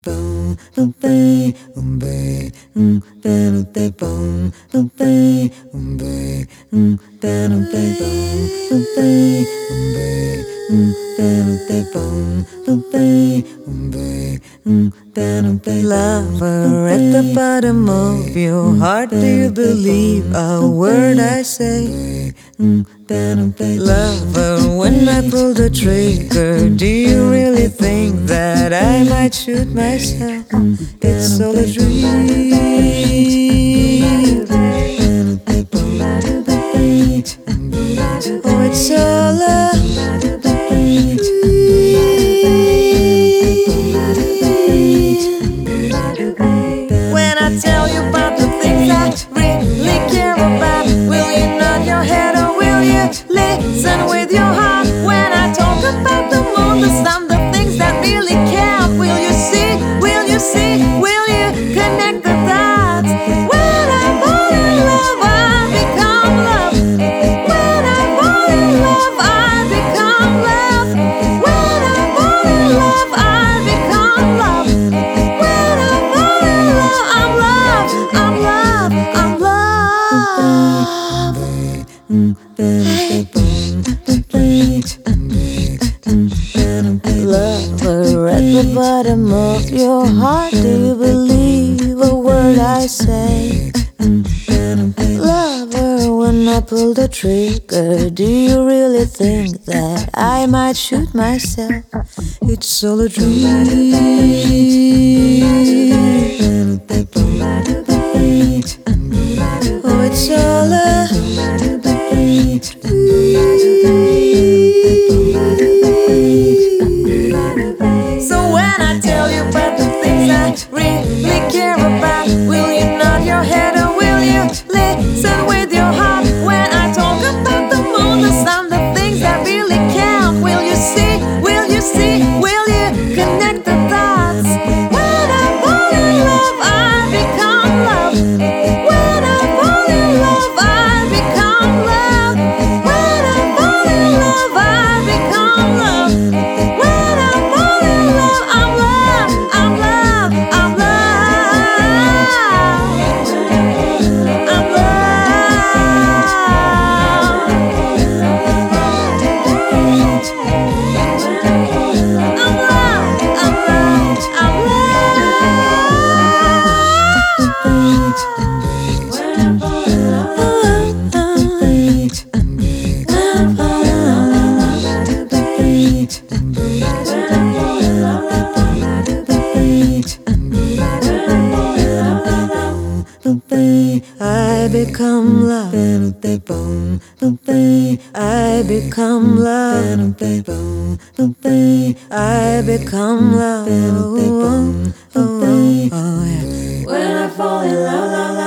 Lover, at the bottom of your heart, do you believe a word I say? Lover, when I pull the trigger, do you really think that I might shoot myself? It's all a dream. Oh, it's all a dream. When I tell you about the things I really care about, will you nod your head or will you listen with your heart? When I talk about the moon, the sun, the things that really count, will you see, will you see, will you connect the dots? When I fall in love, I become love. When I fall in love, I become love. When I fall in love, I become love. When I fall in love, I'm love, I'm love, I'm love. Lover, at the bottom of your heart, do you believe a word I say? Lover, when I pull the trigger, do you really think that I might shoot myself? It's all a dream. Oh, it's all a dream. So when I tell you about the things I really care about, will you nod your head or will you listen with your heart? When I talk about the moon, the sun, the things that really count, will you see, will you see, will you connect the dots? When I fall in love, I become love. When I fall in love, I become love. When I fall in love, I become love. When I fall in love, I'm love, I'm love, I'm love, I'm I become love. I become love. I become love. Oh, yeah. When I fall in love, love, love.